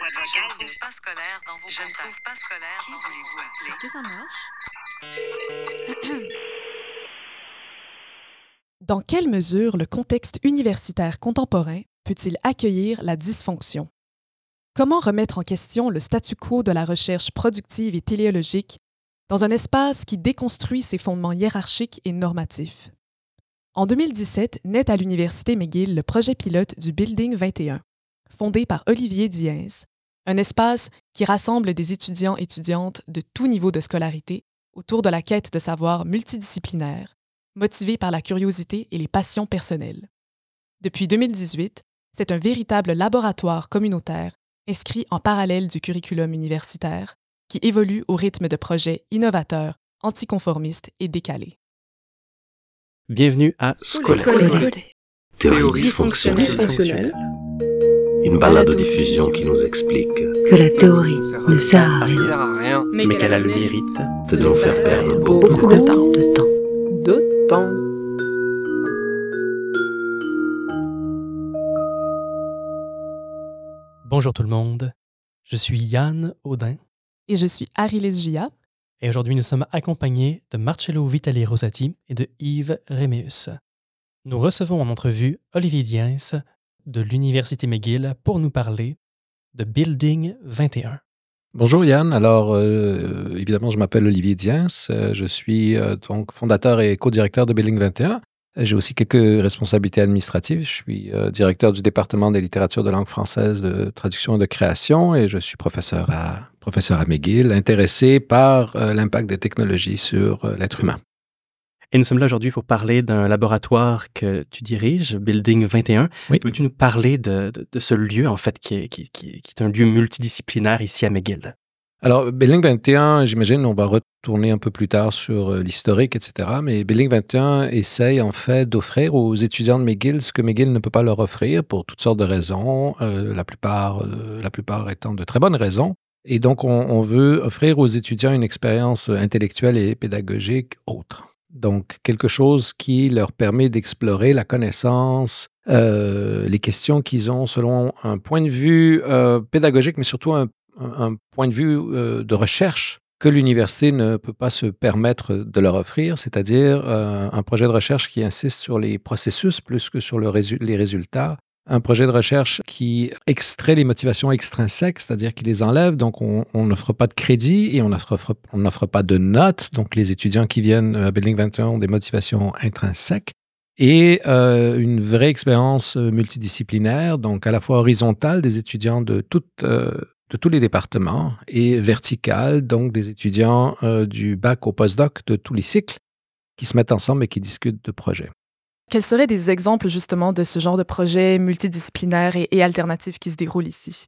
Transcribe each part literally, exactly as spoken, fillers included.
Je ne trouve pas scolaire dans vos Je ne trouve pas scolaire dans voulez-vous appeler? Est-ce que ça marche? Dans quelle mesure le contexte universitaire contemporain peut-il accueillir la dysfonction? Comment remettre en question le statu quo de la recherche productive et téléologique dans un espace qui déconstruit ses fondements hiérarchiques et normatifs? En deux mille dix-sept, naît à l'Université McGill le projet pilote du Building vingt et un, fondé par Olivier Diens, un espace qui rassemble des étudiants et étudiantes de tout niveau de scolarité autour de la quête de savoir multidisciplinaire, motivés par la curiosité et les passions personnelles. Depuis deux mille dix-huit, c'est un véritable laboratoire communautaire inscrit en parallèle du curriculum universitaire qui évolue au rythme de projets innovateurs, anticonformistes et décalés. Bienvenue à Scolé. Théorie dysfonctionnelle. dysfonctionnelle. Une balade de diffusion qui nous explique Que la théorie ne sert à rien, sert à rien, mais, mais qu'elle a le mérite de nous faire perdre beaucoup, beaucoup de de temps. temps. De temps. De temps. Bonjour tout le monde, je suis Yann Audin Et je suis Arilys Gia. et aujourd'hui nous sommes accompagnés de Marcello Vitali Rosati et de Yves Réméus. Nous recevons en entrevue Olivier Diens de l'Université McGill pour nous parler de Building vingt et un. Bonjour Yann, alors euh, évidemment je m'appelle Olivier Diens, euh, je suis euh, donc fondateur et co-directeur de Building vingt et un. J'ai aussi quelques responsabilités administratives, je suis euh, directeur du département des littératures de langue française, de traduction et de création et je suis professeur à, professeur à McGill, intéressé par euh, l'impact des technologies sur euh, l'être humain. Et nous sommes là aujourd'hui pour parler d'un laboratoire que tu diriges, Building vingt et un. Oui. Peux-tu nous parler de, de, de ce lieu en fait qui est, qui, qui, qui est un lieu multidisciplinaire ici à McGill? Alors, Building vingt et un, j'imagine, on va retourner un peu plus tard sur euh, l'historique, et cetera. Mais Building vingt et un essaye en fait d'offrir aux étudiants de McGill ce que McGill ne peut pas leur offrir pour toutes sortes de raisons, euh, la plupart, euh, la plupart étant de très bonnes raisons. Et donc, on, on veut offrir aux étudiants une expérience intellectuelle et pédagogique autre. Donc, quelque chose qui leur permet d'explorer la connaissance, euh, les questions qu'ils ont selon un point de vue euh, pédagogique, mais surtout un un point de vue euh, de recherche que l'université ne peut pas se permettre de leur offrir, c'est-à-dire euh, un projet de recherche qui insiste sur les processus plus que sur le résu- les résultats, un projet de recherche qui extrait les motivations extrinsèques, c'est-à-dire qui les enlève, donc on on n'offre pas de crédit et on n'offre on n'offre pas de notes, donc les étudiants qui viennent à Building vingt et un ont des motivations intrinsèques, et euh, une vraie expérience multidisciplinaire, donc à la fois horizontale des étudiants de toutes euh, de tous les départements et verticale, donc des étudiants euh, du bac au postdoc de tous les cycles qui se mettent ensemble et qui discutent de projets. Quels seraient des exemples justement de ce genre de projet multidisciplinaire et, et alternatif qui se déroule ici?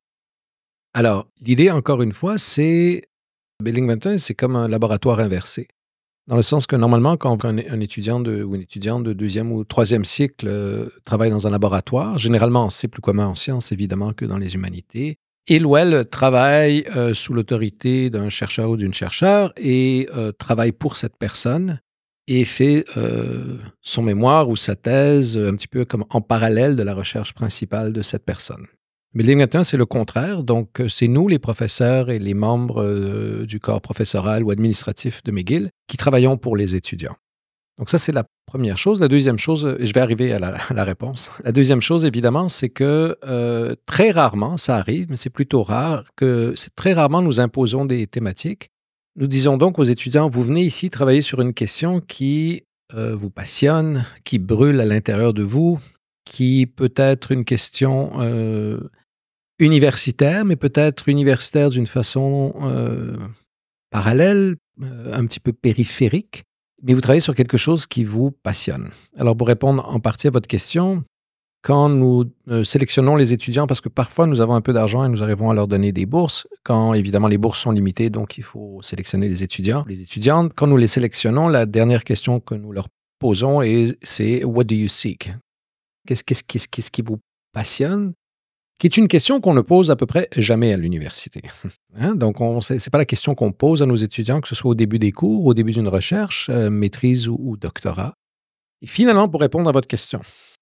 Alors, l'idée, encore une fois, c'est Building vingt et un, c'est comme un laboratoire inversé. Dans le sens que normalement, quand un, un étudiant de, ou une étudiante de deuxième ou troisième cycle euh, travaille dans un laboratoire, généralement, c'est plus commun en sciences, évidemment, que dans les humanités, il ou elle travaille euh, sous l'autorité d'un chercheur ou d'une chercheure et euh, travaille pour cette personne et fait euh, son mémoire ou sa thèse un petit peu comme en parallèle de la recherche principale de cette personne. Building vingt et un, c'est le contraire. Donc, c'est nous, les professeurs et les membres euh, du corps professoral ou administratif de McGill, qui travaillons pour les étudiants. Donc ça, c'est la première chose. La deuxième chose, et je vais arriver à la, à la réponse. La deuxième chose, évidemment, c'est que euh, très rarement, ça arrive, mais c'est plutôt rare, que c'est très rarement nous imposons des thématiques. Nous disons donc aux étudiants, vous venez ici travailler sur une question qui euh, vous passionne, qui brûle à l'intérieur de vous, qui peut être une question euh, universitaire, mais peut-être universitaire d'une façon euh, parallèle, euh, un petit peu périphérique. Mais vous travaillez sur quelque chose qui vous passionne. Alors, pour répondre en partie à votre question, quand nous euh, sélectionnons les étudiants, parce que parfois nous avons un peu d'argent et nous arrivons à leur donner des bourses, quand évidemment les bourses sont limitées, donc il faut sélectionner les étudiants. Les étudiantes, quand nous les sélectionnons, la dernière question que nous leur posons est, c'est « What do you seek ?» Qu'est-ce, qu'est-ce, qu'est-ce, qu'est-ce qui vous passionne? Qui est une question qu'on ne pose à peu près jamais à l'université. Hein? Donc, ce n'est pas la question qu'on pose à nos étudiants, que ce soit au début des cours, au début d'une recherche, euh, maîtrise ou, ou doctorat. Et finalement, pour répondre à votre question,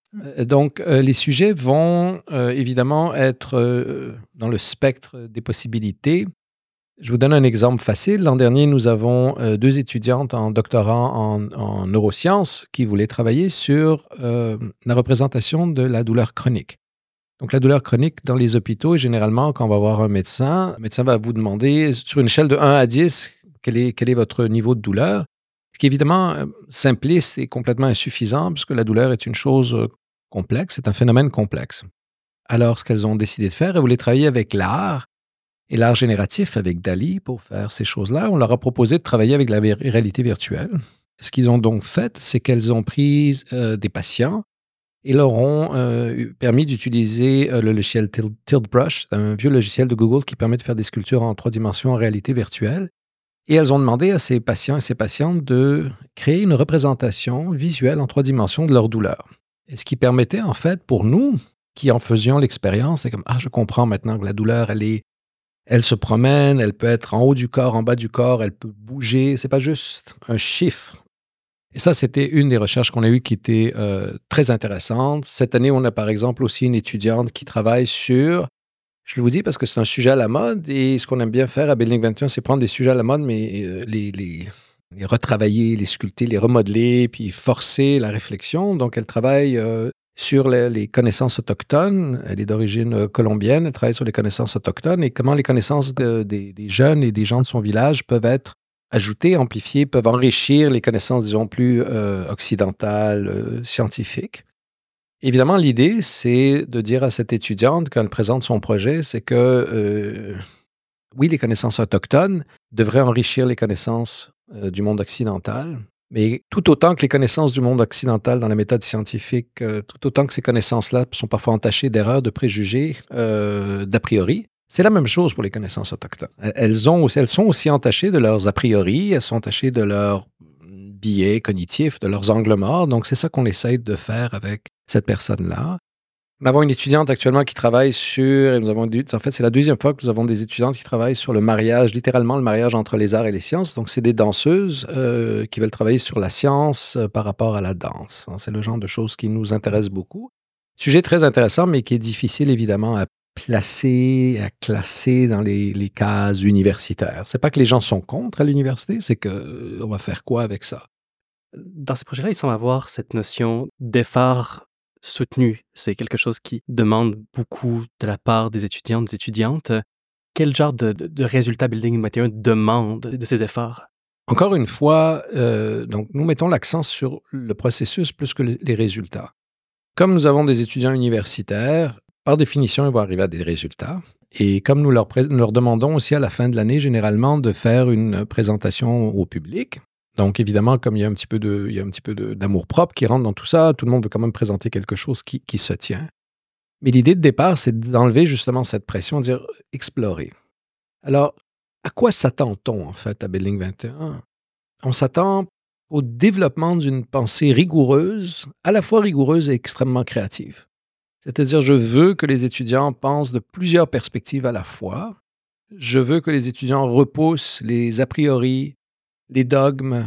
Euh, Donc, euh, les sujets vont euh, évidemment être euh, dans le spectre des possibilités. Je vous donne un exemple facile. L'an dernier, nous avons euh, deux étudiantes en doctorat en, en neurosciences qui voulaient travailler sur euh, la représentation de la douleur chronique. Donc, la douleur chronique dans les hôpitaux, généralement, quand on va voir un médecin, le médecin va vous demander, sur une échelle de un à dix, quel est, quel est votre niveau de douleur, ce qui est évidemment euh, simpliste et complètement insuffisant, puisque la douleur est une chose euh, complexe, c'est un phénomène complexe. Alors, ce qu'elles ont décidé de faire, elles voulaient travailler avec l'art, et l'art génératif avec Dali pour faire ces choses-là. On leur a proposé de travailler avec la réalité virtuelle. Ce qu'ils ont donc fait, c'est qu'elles ont pris euh, des patients et leur ont euh, permis d'utiliser euh, le logiciel Tilt, Tilt Brush, un vieux logiciel de Google qui permet de faire des sculptures en trois dimensions en réalité virtuelle. Et elles ont demandé à ces patients et ces patientes de créer une représentation visuelle en trois dimensions de leur douleur. Et ce qui permettait en fait pour nous, qui en faisions l'expérience, c'est comme « Ah, je comprends maintenant que la douleur, elle est Elle se promène, elle peut être en haut du corps, en bas du corps, elle peut bouger. C'est pas juste un chiffre. Et ça, c'était une des recherches qu'on a eues qui était euh, très intéressante. Cette année, on a par exemple aussi une étudiante qui travaille sur, je vous dis parce que c'est un sujet à la mode, et ce qu'on aime bien faire à Building vingt et un, c'est prendre des sujets à la mode, mais euh, les, les, les retravailler, les sculpter, les remodeler, puis forcer la réflexion. Donc, elle travaille euh, sur les, les connaissances autochtones. Elle est d'origine euh, colombienne, elle travaille sur les connaissances autochtones et comment les connaissances de, des, des jeunes et des gens de son village peuvent être ajoutées, amplifiées, peuvent enrichir les connaissances, disons, plus euh, occidentales, euh, scientifiques. Évidemment, l'idée, c'est de dire à cette étudiante, quand elle présente son projet, c'est que, euh, oui, les connaissances autochtones devraient enrichir les connaissances euh, du monde occidental, mais tout autant que les connaissances du monde occidental dans la méthode scientifique, euh, tout autant que ces connaissances-là sont parfois entachées d'erreurs, de préjugés, euh, d'a priori, c'est la même chose pour les connaissances autochtones. Elles, ont, elles sont aussi entachées de leurs a priori, elles sont entachées de leurs biais cognitifs, de leurs angles morts. Donc, c'est ça qu'on essaie de faire avec cette personne-là. Nous avons une étudiante actuellement qui travaille sur, et nous avons, en fait, c'est la deuxième fois que nous avons des étudiantes qui travaillent sur le mariage, littéralement le mariage entre les arts et les sciences. Donc, c'est des danseuses euh, qui veulent travailler sur la science euh, par rapport à la danse. C'est le genre de choses qui nous intéresse beaucoup. Sujet très intéressant, mais qui est difficile, évidemment, à placer, à classer dans les, les cases universitaires. C'est pas que les gens sont contre à l'université, c'est que euh, on va faire quoi avec ça? Dans ces projets-là, il semble avoir cette notion d'effort soutenu. C'est quelque chose qui demande beaucoup de la part des étudiants, des étudiantes. Quel genre de, de, de résultats Building vingt et un demande de ces efforts? Encore une fois, euh, donc nous mettons l'accent sur le processus plus que les résultats. Comme nous avons des étudiants universitaires, par définition, ils vont arriver à des résultats. Et comme nous leur, pré- nous leur demandons aussi à la fin de l'année, généralement, de faire une présentation au public. Donc, évidemment, comme il y a un petit peu de, il y a un petit peu de, d'amour-propre qui rentre dans tout ça, tout le monde veut quand même présenter quelque chose qui, qui se tient. Mais l'idée de départ, c'est d'enlever justement cette pression, de dire « explorer ». Alors, à quoi s'attend-on, en fait, à Building vingt et un? On s'attend au développement d'une pensée rigoureuse, à la fois rigoureuse et extrêmement créative. C'est-à-dire, je veux que les étudiants pensent de plusieurs perspectives à la fois. Je veux que les étudiants repoussent les a priori, les dogmes,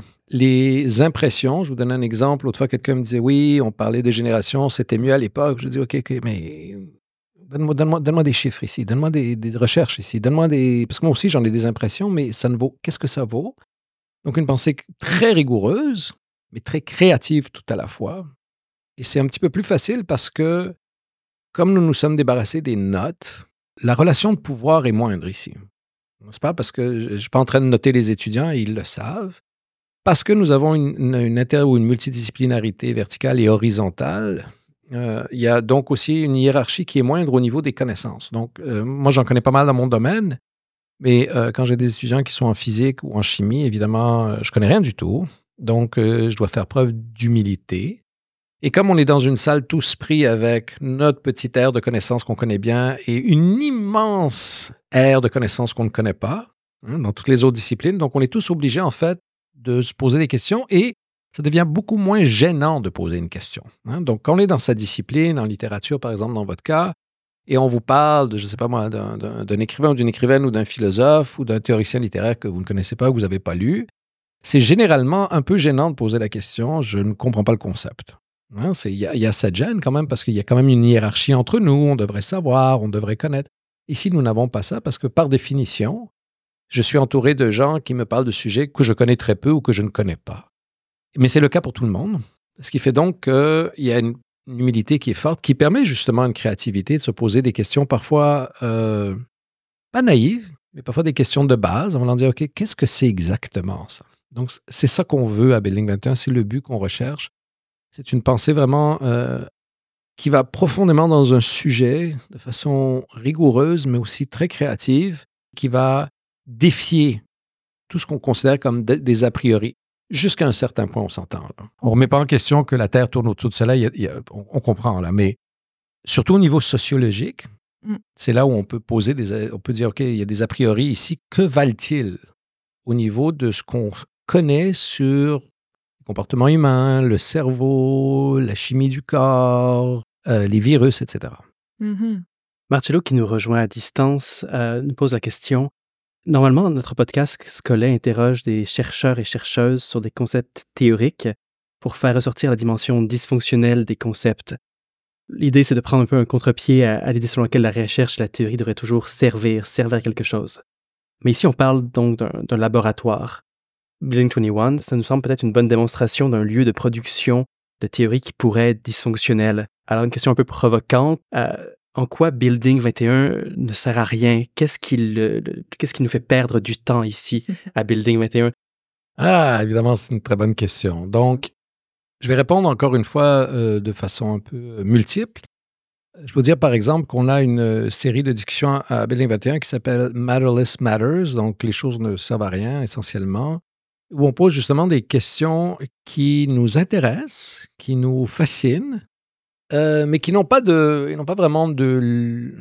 les impressions. Je vous donne un exemple. L'autre fois, quelqu'un me disait, oui, on parlait de génération, c'était mieux à l'époque. Je dis, OK, OK, mais donne-moi, donne-moi, donne-moi des chiffres ici, donne-moi des, des recherches ici, donne-moi des... Parce que moi aussi, j'en ai des impressions, mais ça ne vaut... Qu'est-ce que ça vaut? Donc, une pensée très rigoureuse, mais très créative tout à la fois. Et c'est un petit peu plus facile parce que, comme nous nous sommes débarrassés des notes, la relation de pouvoir est moindre ici. C'est pas parce que je ne suis pas en train de noter les étudiants, et ils le savent, parce que nous avons une, une, une inter- ou une multidisciplinarité verticale et horizontale. Euh, il y a donc aussi une hiérarchie qui est moindre au niveau des connaissances. Donc, euh, moi, j'en connais pas mal dans mon domaine, mais euh, quand j'ai des étudiants qui sont en physique ou en chimie, évidemment, euh, je connais rien du tout. Donc, euh, je dois faire preuve d'humilité. Et comme on est dans une salle tous pris avec notre petite aire de connaissances qu'on connaît bien et une immense aire de connaissances qu'on ne connaît pas, hein, dans toutes les autres disciplines, donc on est tous obligés, en fait, de se poser des questions et ça devient beaucoup moins gênant de poser une question. Hein. Donc, quand on est dans sa discipline, en littérature, par exemple, dans votre cas, et on vous parle de, je ne sais pas moi, d'un, d'un, d'un écrivain ou d'une écrivaine ou d'un philosophe ou d'un théoricien littéraire que vous ne connaissez pas ou que vous n'avez pas lu, c'est généralement un peu gênant de poser la question « je ne comprends pas le concept ». Hein, c'est, il, y a, il y a cette gêne quand même parce qu'il y a quand même une hiérarchie entre nous, on devrait savoir, on devrait connaître. Ici, nous n'avons pas ça parce que par définition, je suis entouré de gens qui me parlent de sujets que je connais très peu ou que je ne connais pas. Mais c'est le cas pour tout le monde, ce qui fait donc qu'il y a une, une humilité qui est forte, qui permet justement une créativité de se poser des questions parfois euh, pas naïves, mais parfois des questions de base, en voulant dire, OK, qu'est-ce que c'est exactement ça? Donc, c'est ça qu'on veut à Building vingt et un, c'est le but qu'on recherche. C'est une pensée vraiment euh, qui va profondément dans un sujet de façon rigoureuse, mais aussi très créative, qui va défier tout ce qu'on considère comme de, des a priori. Jusqu'à un certain point, on s'entend. Là. On ne remet pas en question que la Terre tourne autour de cela, il y a, il y a, on, on comprend, là, mais surtout au niveau sociologique, mm. c'est là où on peut poser des... On peut dire, OK, il y a des a priori ici. Que valent-ils au niveau de ce qu'on connaît sur le comportement humain, le cerveau, la chimie du corps, euh, les virus, et cetera. Mm-hmm. Marcello, qui nous rejoint à distance, euh, nous pose la question. Normalement, notre podcast Scolet interroge des chercheurs et chercheuses sur des concepts théoriques pour faire ressortir la dimension dysfonctionnelle des concepts. L'idée, c'est de prendre un peu un contre-pied à, à l'idée selon laquelle la recherche et la théorie devraient toujours servir, servir à quelque chose. Mais ici, on parle donc d'un, d'un laboratoire. Building vingt et un, ça nous semble peut-être une bonne démonstration d'un lieu de production de théories qui pourrait être dysfonctionnelles. Alors, une question un peu provocante, euh, en quoi Building vingt et un ne sert à rien? Qu'est-ce qui, le, le, qu'est-ce qui nous fait perdre du temps ici, à Building vingt et un? Ah, évidemment, c'est une très bonne question. Donc, je vais répondre encore une fois euh, de façon un peu multiple. Je peux dire, par exemple, qu'on a une série de discussions à Building vingt et un qui s'appelle Matterless Matters, donc les choses ne servent à rien, essentiellement, où on pose justement des questions qui nous intéressent, qui nous fascinent, euh, mais qui n'ont pas, de, ils n'ont pas vraiment de,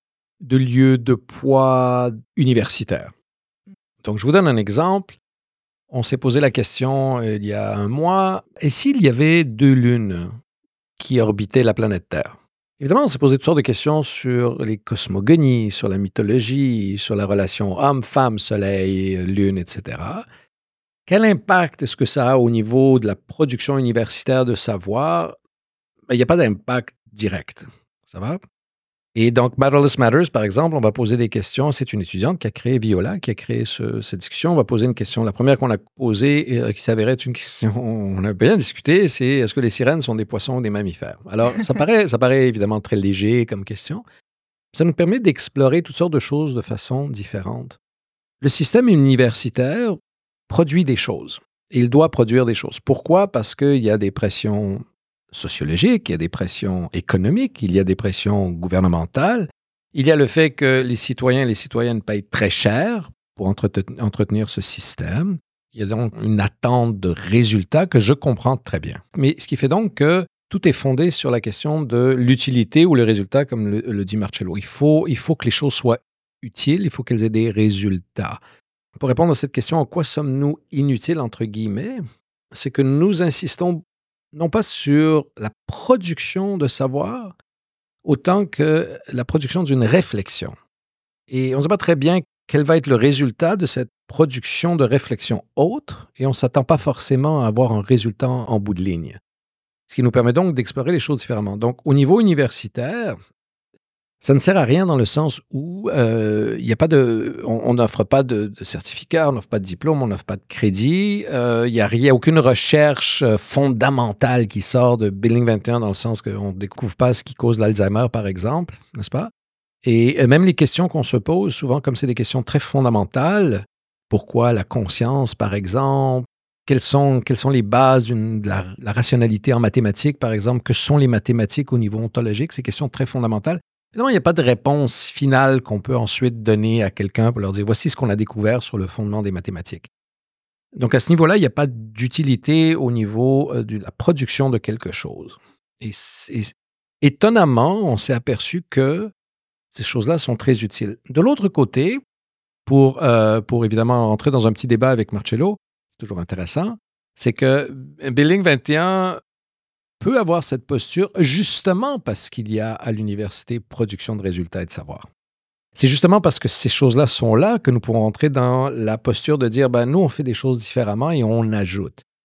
de lieu de poids universitaire. Donc, je vous donne un exemple. On s'est posé la question euh, il y a un mois, et s'il y avait deux lunes qui orbitaient la planète Terre? Évidemment, on s'est posé toutes sortes de questions sur les cosmogonies, sur la mythologie, sur la relation homme, femme, soleil, lune, et cetera. Quel impact est-ce que ça a au niveau de la production universitaire de savoir? Ben, il n'y a pas d'impact direct. Ça va? Et donc, Matterless Matters, par exemple, on va poser des questions. C'est une étudiante qui a créé Viola, qui a créé ce, cette discussion. On va poser une question. La première qu'on a posée, euh, qui s'avérait être une question, on a bien discuté, c'est est-ce que les sirènes sont des poissons ou des mammifères? Alors, ça paraît, ça paraît évidemment très léger comme question. Ça nous permet d'explorer toutes sortes de choses de façon différente. Le système universitaire produit des choses. Et il doit produire des choses. Pourquoi? Parce qu'il y a des pressions sociologiques, il y a des pressions économiques, il y a des pressions gouvernementales. Il y a le fait que les citoyens et les citoyennes payent très cher pour entretenir ce système. Il y a donc une attente de résultats que je comprends très bien. Mais ce qui fait donc que tout est fondé sur la question de l'utilité ou le résultat, comme le, le dit Marcello. Il faut, il faut que les choses soient utiles, il faut qu'elles aient des résultats. Pour répondre à cette question, en quoi sommes-nous inutiles, entre guillemets, c'est que nous insistons non pas sur la production de savoir, autant que la production d'une réflexion. Et on ne sait pas très bien quel va être le résultat de cette production de réflexion autre, et on ne s'attend pas forcément à avoir un résultat en bout de ligne. Ce qui nous permet donc d'explorer les choses différemment. Donc, au niveau universitaire, ça ne sert à rien dans le sens où euh, y a pas de, on n'offre pas de, de certificat, on n'offre pas de diplôme, on n'offre pas de crédit. Euh, il n'y a, a aucune recherche fondamentale qui sort de Building vingt et un dans le sens qu'on ne découvre pas ce qui cause l'Alzheimer, par exemple, n'est-ce pas? Et même les questions qu'on se pose, souvent, comme c'est des questions très fondamentales, pourquoi la conscience, par exemple? Quelles sont, quelles sont les bases d'une, de la, la rationalité en mathématiques, par exemple? Que sont les mathématiques au niveau ontologique? Ces questions très fondamentales. Évidemment, il n'y a pas de réponse finale qu'on peut ensuite donner à quelqu'un pour leur dire « voici ce qu'on a découvert sur le fondement des mathématiques ». Donc, à ce niveau-là, il n'y a pas d'utilité au niveau de la production de quelque chose. Et, et étonnamment, on s'est aperçu que ces choses-là sont très utiles. De l'autre côté, pour, euh, pour évidemment entrer dans un petit débat avec Marcello, c'est toujours intéressant, c'est que Building vingt et un peut avoir cette posture justement parce qu'il y a à l'université production de résultats et de savoir. C'est justement parce que ces choses-là sont là que nous pourrons entrer dans la posture de dire ben, nous, on fait des choses différemment et on ajoute.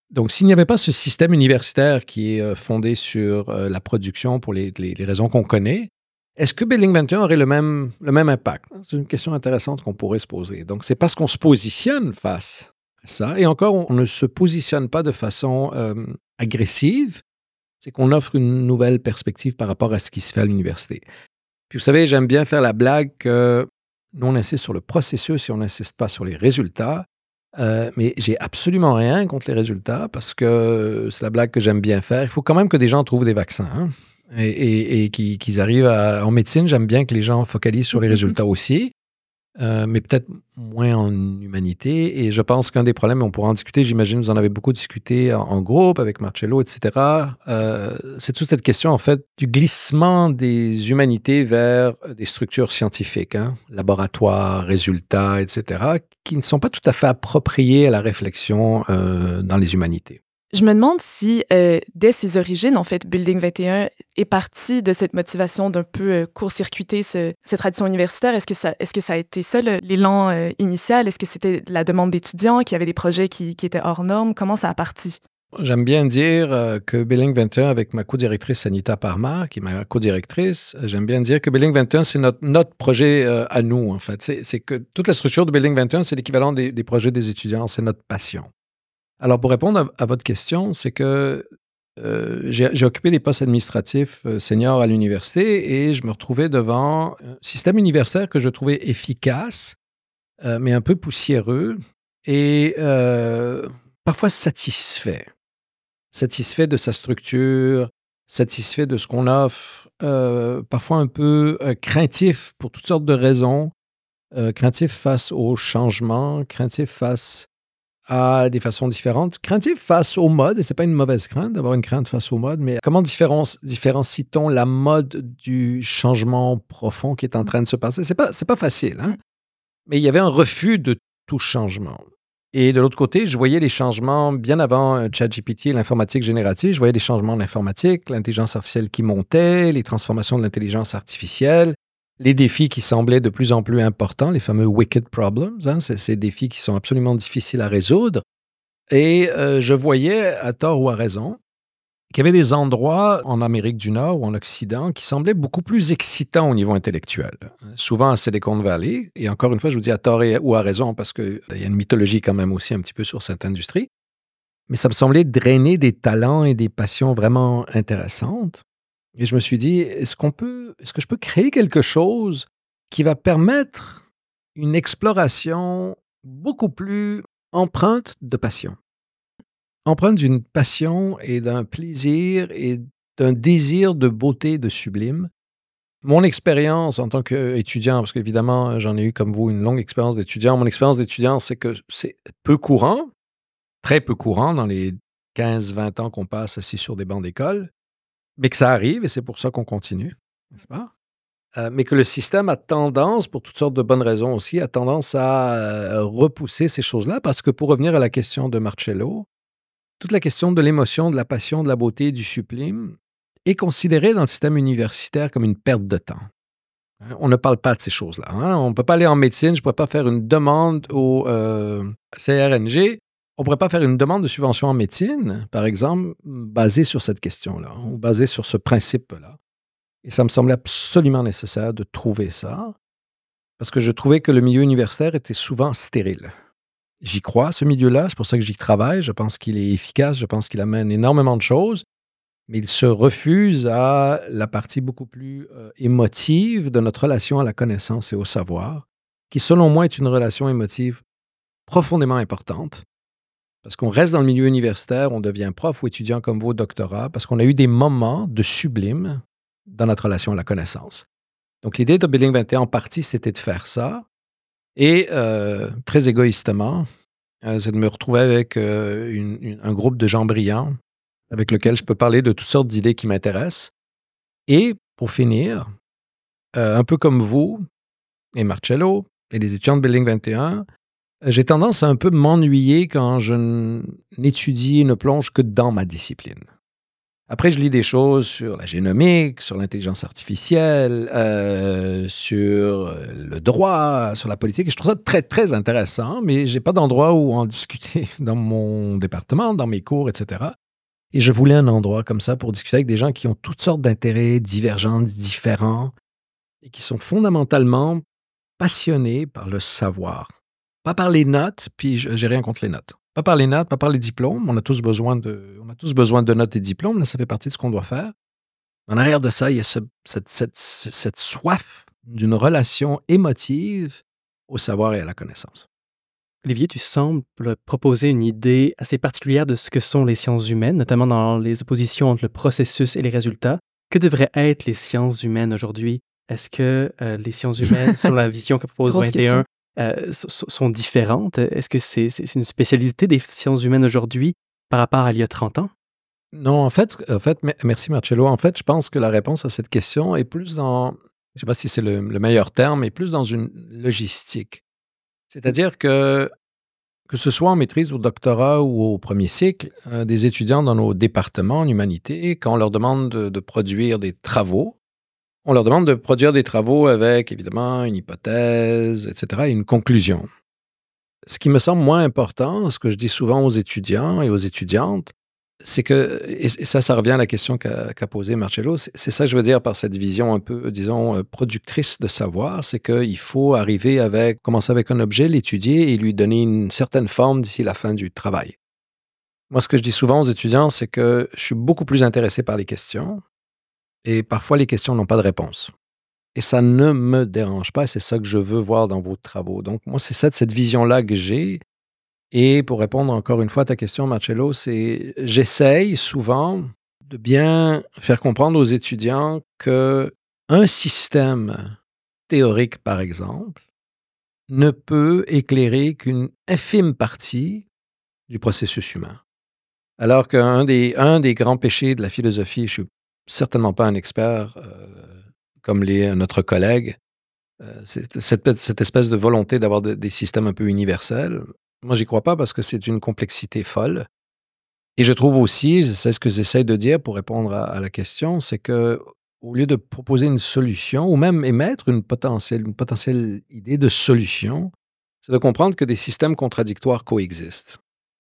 Donc, s'il n'y avait pas ce système universitaire qui est euh, fondé sur euh, la production pour les, les, les raisons qu'on connaît, est-ce que Building vingt et un aurait le même, le même impact? C'est une question intéressante qu'on pourrait se poser. Donc, c'est parce qu'on se positionne face à ça, et encore, on, on ne se positionne pas de façon euh, agressive, c'est qu'on offre une nouvelle perspective par rapport à ce qui se fait à l'université. Puis, vous savez, j'aime bien faire la blague que nous, on insiste sur le processus et on n'insiste pas sur les résultats. Euh, mais j'ai absolument rien contre les résultats parce que c'est la blague que j'aime bien faire. Il faut quand même que des gens trouvent des vaccins hein, et, et, et qu'ils, qu'ils arrivent à... En médecine, j'aime bien que les gens focalisent sur les résultats aussi, euh, mais peut-être moins en humanité. Et je pense qu'un des problèmes, on pourra en discuter, j'imagine vous en avez beaucoup discuté en, en groupe avec Marcello, et cetera, euh, c'est toute cette question, en fait, du glissement des humanités vers des structures scientifiques, hein, laboratoires, résultats, et cetera, qui ne sont pas tout à fait appropriées à la réflexion euh, dans les humanités. Je me demande si, euh, dès ses origines, en fait, Building vingt et un est parti de cette motivation d'un peu euh, court-circuiter ce, cette tradition universitaire. Est-ce que ça, est-ce que ça a été ça, le, l'élan euh, initial? Est-ce que c'était la demande d'étudiants, qu'il y avait des projets qui, qui étaient hors normes? Comment ça a parti? J'aime bien dire euh, que Building vingt et un, avec ma co-directrice Anita Parmar, qui est ma co-directrice, j'aime bien dire que Building vingt et un, c'est notre, notre projet euh, à nous, en fait. C'est, c'est que toute la structure de Building vingt et un, c'est l'équivalent des, des projets des étudiants, c'est notre passion. Alors, pour répondre à, à votre question, c'est que euh, j'ai, j'ai occupé des postes administratifs euh, seniors à l'université et je me retrouvais devant un système universitaire que je trouvais efficace, euh, mais un peu poussiéreux et euh, parfois satisfait. Satisfait de sa structure, satisfait de ce qu'on offre, euh, parfois un peu euh, craintif pour toutes sortes de raisons, euh, craintif face au changement, craintif face à des façons différentes, craintif face au mode, et ce n'est pas une mauvaise crainte d'avoir une crainte face au mode, mais comment différenci- différencie-t-on la mode du changement profond qui est en train de se passer? Ce n'est pas, c'est pas facile, hein? Mais il y avait un refus de tout changement. Et de l'autre côté, je voyais les changements bien avant euh, ChatGPT, l'informatique générative, je voyais les changements en informatique, l'intelligence artificielle qui montait, les transformations de l'intelligence artificielle, les défis qui semblaient de plus en plus importants, les fameux wicked problems, hein, c'est ces défis qui sont absolument difficiles à résoudre. Et euh, je voyais, à tort ou à raison, qu'il y avait des endroits en Amérique du Nord ou en Occident qui semblaient beaucoup plus excitants au niveau intellectuel. Souvent à Silicon Valley, et encore une fois, je vous dis à tort et- ou à raison, parce qu'il y a une mythologie quand même aussi un petit peu sur cette industrie, mais ça me semblait drainer des talents et des passions vraiment intéressantes. Et je me suis dit, est-ce qu'on peut, est-ce que je peux créer quelque chose qui va permettre une exploration beaucoup plus empreinte de passion? Empreinte d'une passion et d'un plaisir et d'un désir de beauté, de sublime. Mon expérience en tant qu'étudiant, parce qu'évidemment, j'en ai eu comme vous une longue expérience d'étudiant, mon expérience d'étudiant, c'est que c'est peu courant, très peu courant dans les quinze vingt ans qu'on passe assis sur des bancs d'école, mais que ça arrive et c'est pour ça qu'on continue, n'est-ce pas? Euh, mais que le système a tendance, pour toutes sortes de bonnes raisons aussi, a tendance à euh, repousser ces choses-là parce que pour revenir à la question de Marcello, toute la question de l'émotion, de la passion, de la beauté, du sublime est considérée dans le système universitaire comme une perte de temps. Hein, on ne parle pas de ces choses-là. Hein. On ne peut pas aller en médecine, je ne pourrais pas faire une demande au euh, C R N G. On ne pourrait pas faire une demande de subvention en médecine, par exemple, basée sur cette question-là, ou basée sur ce principe-là. Et ça me semblait absolument nécessaire de trouver ça, parce que je trouvais que le milieu universitaire était souvent stérile. J'y crois, ce milieu-là, c'est pour ça que j'y travaille. Je pense qu'il est efficace, je pense qu'il amène énormément de choses, mais il se refuse à la partie beaucoup plus euh, émotive de notre relation à la connaissance et au savoir, qui, selon moi, est une relation émotive profondément importante. Parce qu'on reste dans le milieu universitaire, on devient prof ou étudiant comme vous au doctorat, parce qu'on a eu des moments de sublime dans notre relation à la connaissance. Donc, l'idée de Building vingt et un, en partie, c'était de faire ça. Et euh, très égoïstement, euh, c'est de me retrouver avec euh, une, une, un groupe de gens brillants avec lequel je peux parler de toutes sortes d'idées qui m'intéressent. Et pour finir, euh, un peu comme vous et Marcello et les étudiants de Building vingt et un, j'ai tendance à un peu m'ennuyer quand je n'étudie et ne plonge que dans ma discipline. Après, je lis des choses sur la génomique, sur l'intelligence artificielle, euh, sur le droit, sur la politique. Et je trouve ça très, très intéressant, mais je n'ai pas d'endroit où en discuter dans mon département, dans mes cours, et cetera. Et je voulais un endroit comme ça pour discuter avec des gens qui ont toutes sortes d'intérêts divergents, différents, et qui sont fondamentalement passionnés par le savoir. Pas par les notes, puis je n'ai rien contre les notes. Pas par les notes, pas par les diplômes. On a tous besoin de, on a tous besoin de notes et de diplômes. Là, ça fait partie de ce qu'on doit faire. En arrière de ça, il y a ce- cette, cette- cette soif d'une relation émotive au savoir et à la connaissance. Olivier, tu sembles proposer une idée assez particulière de ce que sont les sciences humaines, notamment dans les oppositions entre le processus et les résultats. Que devraient être les sciences humaines aujourd'hui? Est-ce que euh, les sciences humaines, sur la vision que propose Grosse vingt et un, euh, so- so- sont différentes? Est-ce que c'est, c'est, c'est une spécialité des sciences humaines aujourd'hui par rapport à il y a trente ans? Non, en fait, en fait, me- merci Marcello. En fait, je pense que la réponse à cette question est plus dans, je ne sais pas si c'est le, le meilleur terme, mais plus dans une logistique. C'est-à-dire que, que ce soit en maîtrise, au doctorat ou au premier cycle, euh, des étudiants dans nos départements en humanité, quand on leur demande de, de produire des travaux, on leur demande de produire des travaux avec, évidemment, une hypothèse, et cetera, et une conclusion. Ce qui me semble moins important, ce que je dis souvent aux étudiants et aux étudiantes, c'est que, et et ça, ça revient à la question qu'a qu'a posée Marcello, c'est c'est ça que je veux dire par cette vision un peu, disons, euh, productrice de savoir, c'est qu'il faut arriver avec, commencer avec un objet, l'étudier et lui donner une certaine forme d'ici la fin du travail. Moi, ce que je dis souvent aux étudiants, c'est que je suis beaucoup plus intéressé par les questions et parfois les questions n'ont pas de réponse. Et ça ne me dérange pas et c'est ça que je veux voir dans vos travaux. Donc, moi, c'est cette, cette vision-là que j'ai. Et pour répondre encore une fois à ta question, Marcello, c'est j'essaye souvent de bien faire comprendre aux étudiants que un système théorique, par exemple, ne peut éclairer qu'une infime partie du processus humain. Alors qu'un des, un des grands péchés de la philosophie, je ne suis certainement pas un expert euh, comme les, notre collègue, euh, c'est cette, cette espèce de volonté d'avoir de- des systèmes un peu universels. Moi, j'y crois pas parce que c'est une complexité folle. Et je trouve aussi, c'est ce que j'essaie de dire pour répondre à, à la question, c'est que au lieu de proposer une solution ou même émettre une potentielle, une potentielle idée de solution, c'est de comprendre que des systèmes contradictoires coexistent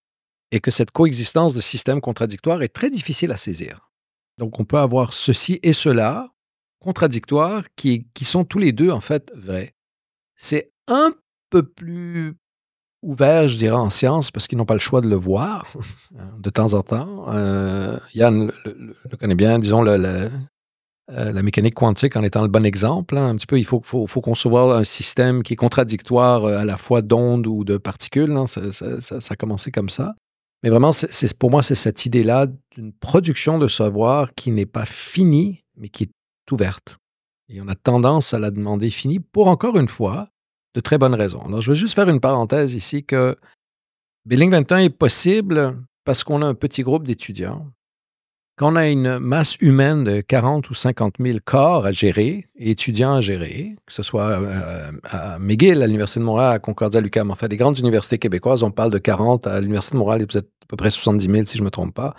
et que cette coexistence de systèmes contradictoires est très difficile à saisir. Donc, on peut avoir ceci et cela contradictoires qui, qui sont tous les deux en fait vrais. C'est un peu plus ouvert, je dirais, en sciences parce qu'ils n'ont pas le choix de le voir de temps en temps. Euh, Yann le, le- le connaît bien, disons, le- le- euh, la mécanique quantique en étant le bon exemple. Hein. Un petit peu, il faut, faut, faut concevoir un système qui est contradictoire euh, à la fois d'ondes ou de particules. Hein. Ça, ça- ça- ça a commencé comme ça. Mais vraiment, c'est, c'est- pour moi, c'est cette idée-là d'une production de savoir qui n'est pas finie, mais qui est ouverte. Et on a tendance à la demander finie pour, encore une fois, de très bonnes raisons. Alors, je veux juste faire une parenthèse ici que Building vingt et un est possible parce qu'on a un petit groupe d'étudiants. Quand on a une masse humaine de quarante ou cinquante mille corps à gérer et étudiants à gérer, que ce soit euh, à McGill, à l'Université de Montréal, à Concordia, à l'U Q A M, en fait, les grandes universités québécoises, on parle de quarante, à l'Université de Montréal, vous êtes à peu près soixante-dix mille, si je ne me trompe pas.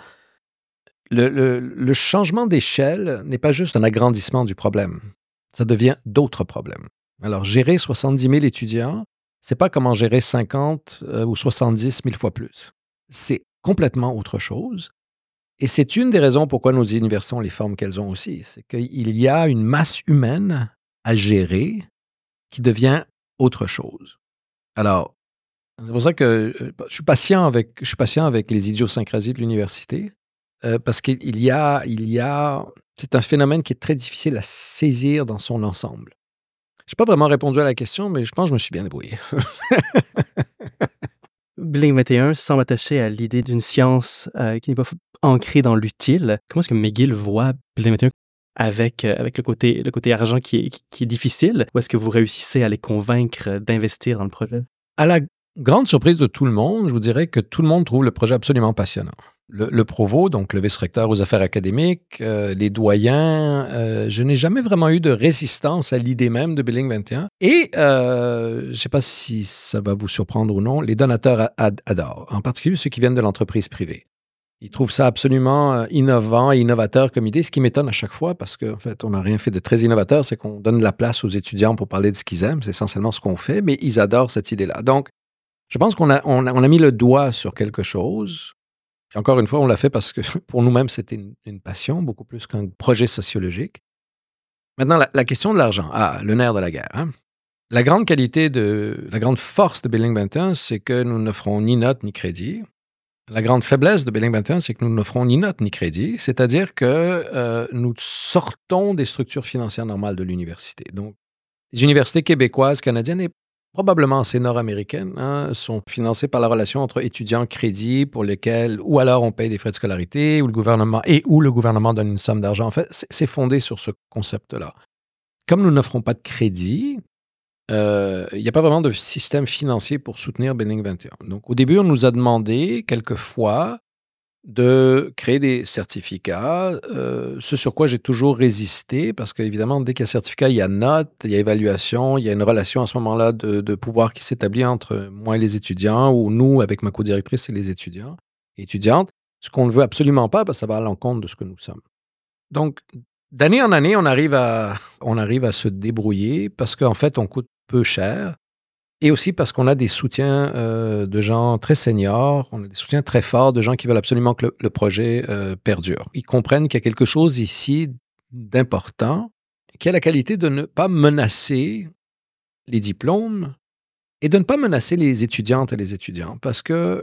Le, le- le changement d'échelle n'est pas juste un agrandissement du problème. Ça devient d'autres problèmes. Alors, gérer soixante-dix mille étudiants, c'est pas comment gérer cinquante euh, ou soixante-dix mille fois plus. C'est complètement autre chose. Et c'est une des raisons pourquoi nos universités ont les formes qu'elles ont aussi. C'est qu'il y a une masse humaine à gérer qui devient autre chose. Alors, c'est pour ça que euh, je suis patient avec, je suis patient avec les idiosyncrasies de l'université, euh, parce qu'il y a, il y a, c'est un phénomène qui est très difficile à saisir dans son ensemble. Je n'ai pas vraiment répondu à la question, mais je pense que je me suis bien débrouillé. Building vingt et un semble attaché à l'idée d'une science euh, qui n'est pas f- ancrée dans l'utile. Comment est-ce que McGill voit Building vingt et un avec, euh, avec le, côté, le côté argent qui est, qui, qui est difficile? Ou est-ce que vous réussissez à les convaincre d'investir dans le projet? À la grande surprise de tout le monde, je vous dirais que tout le monde trouve le projet absolument passionnant. Le, le provo, donc le vice-recteur aux affaires académiques, euh, les doyens, euh, je n'ai jamais vraiment eu de résistance à l'idée même de Building vingt et un. Et euh, je ne sais pas si ça va vous surprendre ou non, les donateurs a- ad- adorent, en particulier ceux qui viennent de l'entreprise privée. Ils trouvent ça absolument innovant et innovateur comme idée, ce qui m'étonne à chaque fois parce qu'en fait, on n'a rien fait de très innovateur, c'est qu'on donne de la place aux étudiants pour parler de ce qu'ils aiment. C'est essentiellement ce qu'on fait, mais ils adorent cette idée-là. Donc, je pense qu'on a, on a, on a mis le doigt sur quelque chose. Et encore une fois, on l'a fait parce que pour nous-mêmes, c'était une, une passion, beaucoup plus qu'un projet sociologique. Maintenant, la, la question de l'argent. Ah, le nerf de la guerre. Hein? La grande qualité de, la grande force de Building vingt et un, c'est que nous n'offrons ni notes ni crédit. La grande faiblesse de Building vingt et un, c'est que nous n'offrons ni notes ni crédit, c'est-à-dire que euh, nous sortons des structures financières normales de l'université. Donc, les universités québécoises, canadiennes et probablement assez nord-américaines hein, sont financées par la relation entre étudiants-crédit pour lesquels ou alors on paye des frais de scolarité ou le gouvernement et ou le gouvernement donne une somme d'argent. En fait, c'est, c'est fondé sur ce concept-là. Comme nous n'offrons pas de crédit, il euh, n'y a pas vraiment de système financier pour soutenir Building vingt et un. Donc, au début, on nous a demandé quelquefois de créer des certificats, euh, ce sur quoi j'ai toujours résisté, parce qu'évidemment, dès qu'il y a certificat, il y a note, il y a évaluation, il y a une relation à ce moment-là de, de pouvoir qui s'établit entre moi et les étudiants, ou nous, avec ma co-directrice et les étudiants et étudiantes, ce qu'on ne veut absolument pas, parce que ça va à l'encontre de ce que nous sommes. Donc, d'année en année, on arrive à, on arrive à se débrouiller, parce qu'en fait, on coûte peu cher, et aussi parce qu'on a des soutiens euh, de gens très seniors, on a des soutiens très forts de gens qui veulent absolument que le, le projet euh, perdure. Ils comprennent qu'il y a quelque chose ici d'important, qui a la qualité de ne pas menacer les diplômes et de ne pas menacer les étudiantes et les étudiants, parce que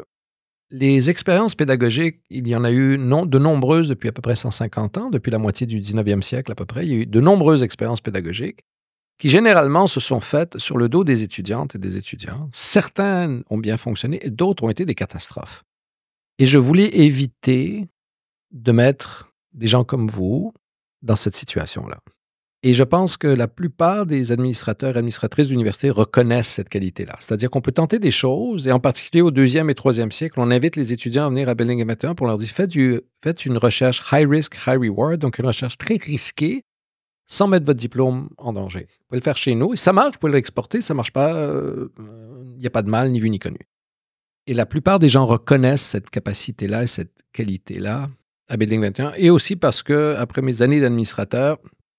les expériences pédagogiques, il y en a eu non, de nombreuses depuis à peu près cent cinquante ans, depuis la moitié du dix-neuvième siècle à peu près, il y a eu de nombreuses expériences pédagogiques qui généralement se sont faites sur le dos des étudiantes et des étudiants. Certaines ont bien fonctionné et d'autres ont été des catastrophes. Et je voulais éviter de mettre des gens comme vous dans cette situation-là. Et je pense que la plupart des administrateurs et administratrices d'université reconnaissent cette qualité-là. C'est-à-dire qu'on peut tenter des choses, et en particulier au deuxième et troisième siècle, on invite les étudiants à venir à Building vingt et un pour leur dire faites, du, faites une recherche high risk, high reward, donc une recherche très risquée, sans mettre votre diplôme en danger. Vous pouvez le faire chez nous. Et ça marche, vous pouvez l'exporter. Ça ne marche pas, il euh, n'y a pas de mal, ni vu ni connu. Et la plupart des gens reconnaissent cette capacité-là et cette qualité-là à Building vingt et un. Et aussi parce que, après mes années d'administrateur,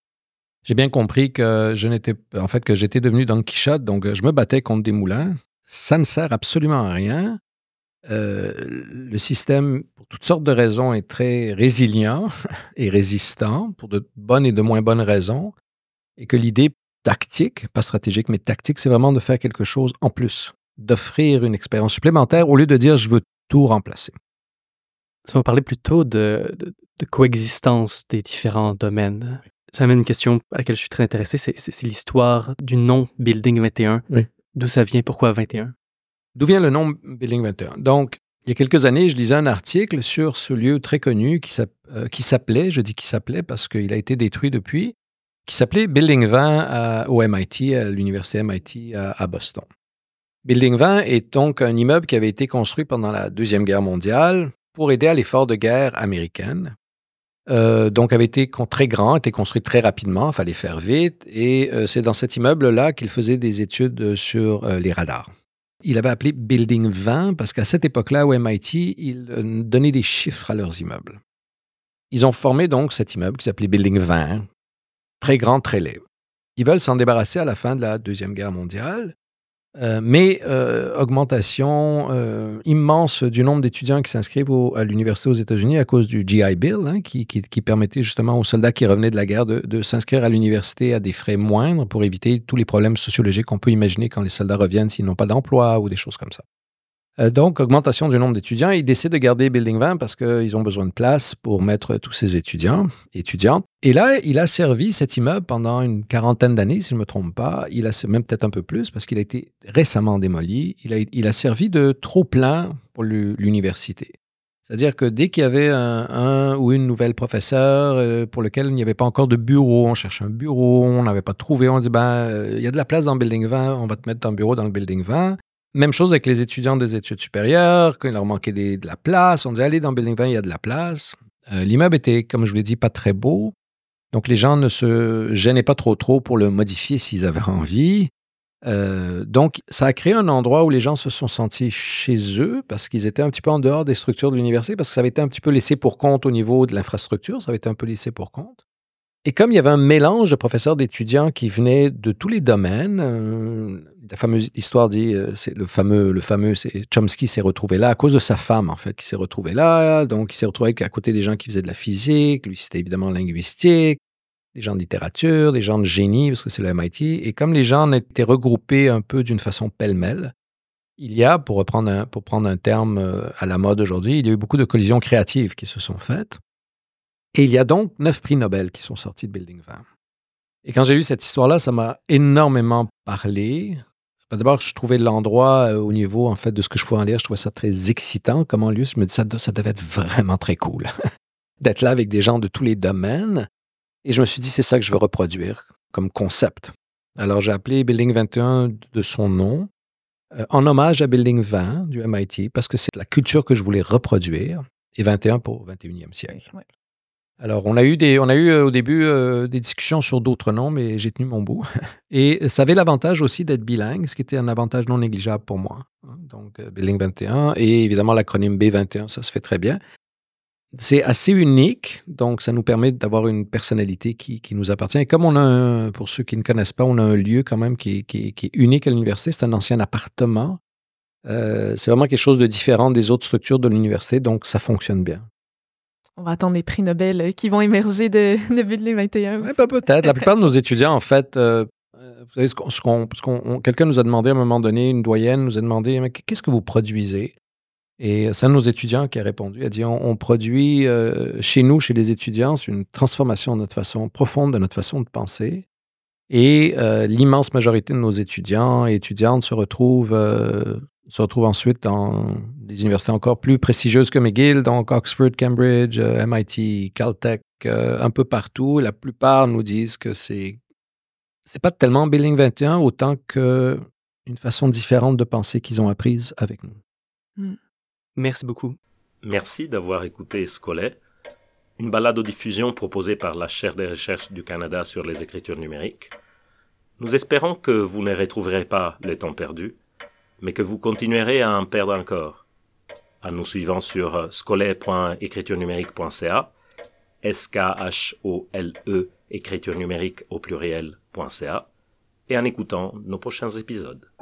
j'ai bien compris que je n'étais, en fait, que j'étais devenu Don Quichotte, donc je me battais contre des moulins. Ça ne sert absolument à rien. Euh, le système, pour toutes sortes de raisons, est très résilient et résistant, pour de bonnes et de moins bonnes raisons, et que l'idée tactique, pas stratégique, mais tactique, c'est vraiment de faire quelque chose en plus, d'offrir une expérience supplémentaire au lieu de dire « je veux tout remplacer ». On va parler plutôt de, de, de coexistence des différents domaines. Ça amène une question à laquelle je suis très intéressé, c'est, c'est, c'est l'histoire du nom Building vingt et un. Oui. D'où ça vient? Pourquoi vingt et un? D'où vient le nom Building vingt et un? Donc, il y a quelques années, je lisais un article sur ce lieu très connu qui, euh, qui s'appelait, je dis qui s'appelait parce qu'il a été détruit depuis, qui s'appelait Building vingt à, au M I T, à l'université M I T à, à Boston. Building vingt est donc un immeuble qui avait été construit pendant la Deuxième Guerre mondiale pour aider à l'effort de guerre américaine. Euh, donc, avait été très grand, été construit très rapidement, il fallait faire vite, et euh, c'est dans cet immeuble-là qu'il faisait des études sur euh, les radars. Il avait appelé Building vingt parce qu'à cette époque-là, au M I T, ils euh, donnaient des chiffres à leurs immeubles. Ils ont formé donc cet immeuble qui s'appelait Building vingt, très grand, très laid. Ils veulent s'en débarrasser à la fin de la Deuxième Guerre mondiale, euh, mais euh, augmentation euh, immense du nombre d'étudiants qui s'inscrivent au, à l'université aux États-Unis à cause du G I Bill, hein, qui, qui, qui permettait justement aux soldats qui revenaient de la guerre de, de s'inscrire à l'université à des frais moindres pour éviter tous les problèmes sociologiques qu'on peut imaginer quand les soldats reviennent s'ils n'ont pas d'emploi ou des choses comme ça. Euh, donc, augmentation du nombre d'étudiants. Ils décident de garder Building vingt parce qu'ils ont besoin de place pour mettre tous ces étudiants et étudiantes. Et là, il a servi cet immeuble pendant une quarantaine d'années, si je ne me trompe pas. Il a même peut-être un peu plus parce qu'il a été récemment démoli. Il a, il a servi de trop-plein pour l'université. C'est-à-dire que dès qu'il y avait un, un ou une nouvelle professeure euh, pour lequel il n'y avait pas encore de bureau, on cherchait un bureau, on n'avait pas trouvé, on dit ben, euh, il y a de la place dans le Building vingt, on va te mettre ton bureau dans le Building vingt. Même chose avec les étudiants des études supérieures, quand il leur manquait des, de la place, on disait allez dans le Building vingt, il y a de la place. Euh, l'immeuble était, comme je vous l'ai dit, pas très beau. Donc les gens ne se gênaient pas trop trop pour le modifier s'ils avaient envie. Euh, donc, ça a créé un endroit où les gens se sont sentis chez eux parce qu'ils étaient un petit peu en dehors des structures de l'université, parce que ça avait été un petit peu laissé pour compte au niveau de l'infrastructure, ça avait été un peu laissé pour compte. Et comme il y avait un mélange de professeurs, d'étudiants qui venaient de tous les domaines, euh, la fameuse histoire dit, euh, c'est le fameux, le fameux, c'est Chomsky s'est retrouvé là à cause de sa femme, en fait, qui s'est retrouvé là. Donc, il s'est retrouvé à côté des gens qui faisaient de la physique. Lui, c'était évidemment linguistique, des gens de littérature, des gens de génie, parce que c'est le M I T. Et comme les gens étaient regroupés un peu d'une façon pêle-mêle, il y a, pour reprendre un, pour prendre un terme euh, à la mode aujourd'hui, il y a eu beaucoup de collisions créatives qui se sont faites. Et il y a donc neuf prix Nobel qui sont sortis de Building vingt. Et quand j'ai lu cette histoire-là, ça m'a énormément parlé. D'abord, je trouvais l'endroit euh, au niveau, en fait, de ce que je pouvais en lire, je trouvais ça très excitant. Comment lieu, je me dis, ça, ça devait être vraiment très cool d'être là avec des gens de tous les domaines. Et je me suis dit, c'est ça que je veux reproduire comme concept. Alors, j'ai appelé Building vingt et un de son nom, euh, en hommage à Building vingt du M I T, parce que c'est la culture que je voulais reproduire, et vingt et un pour vingt et unième siècle. Ouais. Alors, on a eu, des, on a eu euh, au début euh, des discussions sur d'autres noms, mais j'ai tenu mon bout. Et ça avait l'avantage aussi d'être bilingue, ce qui était un avantage non négligeable pour moi. Donc, euh, Building vingt et un, et évidemment l'acronyme B vingt et un, ça se fait très bien. C'est assez unique, donc ça nous permet d'avoir une personnalité qui, qui nous appartient. Et comme on a, un, pour ceux qui ne connaissent pas, on a un lieu quand même qui, qui, qui est unique à l'université, c'est un ancien appartement. Euh, c'est vraiment quelque chose de différent des autres structures de l'université, donc ça fonctionne bien. On va attendre les prix Nobel qui vont émerger de, de Building vingt et un aussi. Oui, ben peut-être. La plupart de nos étudiants, en fait, euh, vous savez, ce qu'on, ce qu'on, parce qu'on, on, quelqu'un nous a demandé à un moment donné, une doyenne nous a demandé, mais qu'est-ce que vous produisez? Et c'est un de nos étudiants qui a répondu, il a dit, on, on produit euh, chez nous, chez les étudiants, c'est une transformation de notre façon profonde, de notre façon de penser. Et euh, l'immense majorité de nos étudiants et étudiantes se retrouvent, euh, se retrouvent ensuite dans des universités encore plus prestigieuses que McGill, donc Oxford, Cambridge, euh, M I T, Caltech, euh, un peu partout. La plupart nous disent que c'est, c'est pas tellement Building vingt et un autant qu'une façon différente de penser qu'ils ont apprise avec nous. Mm. Merci beaucoup. Merci d'avoir écouté Scolet, une balado-diffusion proposée par la Chaire des recherches du Canada sur les écritures numériques. Nous espérons que vous ne retrouverez pas les temps perdus, mais que vous continuerez à en perdre encore, en nous suivant sur scolet point écriture numérique point c a, S K H O L E, écriture numérique au pluriel.ca, et en écoutant nos prochains épisodes.